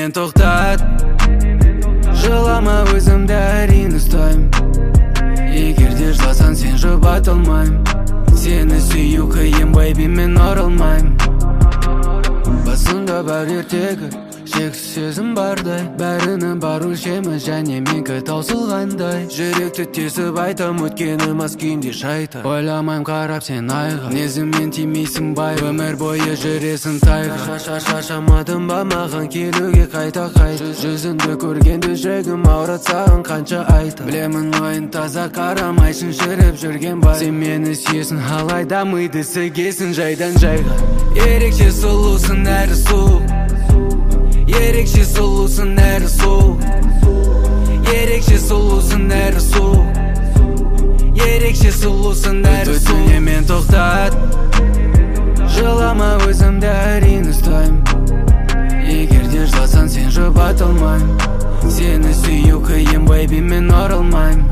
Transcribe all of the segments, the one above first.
мен тоқтат. Жылама, өзімді әрең ұстайм. Егер де жыласаң, сен жұбата алмайм. Сені сүю қиын, бэйби, мен оралмайм. Басында бар ертегі, шексіз сезім бардай. Бәрінің бар өлшемі, және менікі таусылғандай. Жүректі тесіп айтам, өткенім аз күйінде шайта. Ойламайм қарап сен айға, мінезіммен тимейсің бай. Өмір бойы жүресің тайға. Шашамадым ба маған келуге қайта. Жүзіңді көргенде жүрегім ауратсағын қанша айта. Білемін ойын таза, қарамайсың жүріп жүрген бай. Сен мені сүйесің, алайда миды сігесің жайдан жайға. Ерекше сұлусың, әрі суық. Ерекше сұлусың, әрі суық. Ерекше сұлусың, әрі суық. Ерекше сұлусың, әрі суық. Өтіне мен тоқтат. Жылама, өзімді әрең ұстайм. Егер де жыласаң, сен жұбата алмайм. Сені сүю қиын, бэйби, мен оралмайм.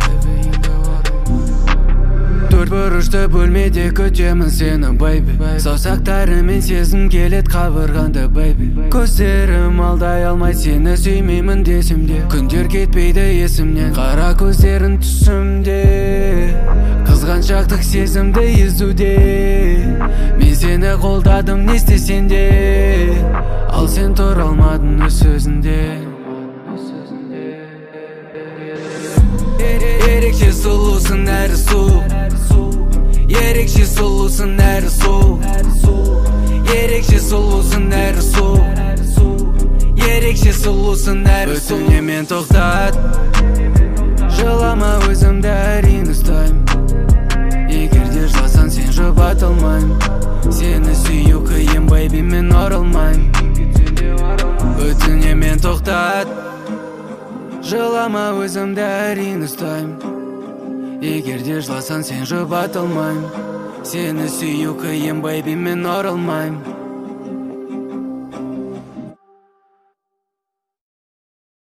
Төрт бұрышты бөлмеде күтемін сені, бэйби. Саусақтарымен сезім келет қабырғанды, бэйби. Көздерім алдай алмай, сені сүймеймін десем де. Күндер кетпейді есімнен, қара көздерін түсімде. Қызғаншақтық сезімді езуде. Мен сені қолдадым, не істесен де. Ал сен тұра алмадың өз сөзінде. Ерекше сұлусың, әрі суық. Ерекше сұлусың, әрі суық. Ерекше сұлусың, әрі суық. Ерекше сұлусың, әрі суық. Өтіне мен тоқтат. Жылама, өзімді әрең ұстайм. Егер де жыласаң, сен жұбата алмайм. Сені сүю қиын, бэйби, мен оралмайм. Өтіне мен тоқтат. Жылама, өзімді әрең ұстайм. Егер де жыласаң, сен жұбата алмайм. Сені сүю қиын, бэйби, мен оралмайм.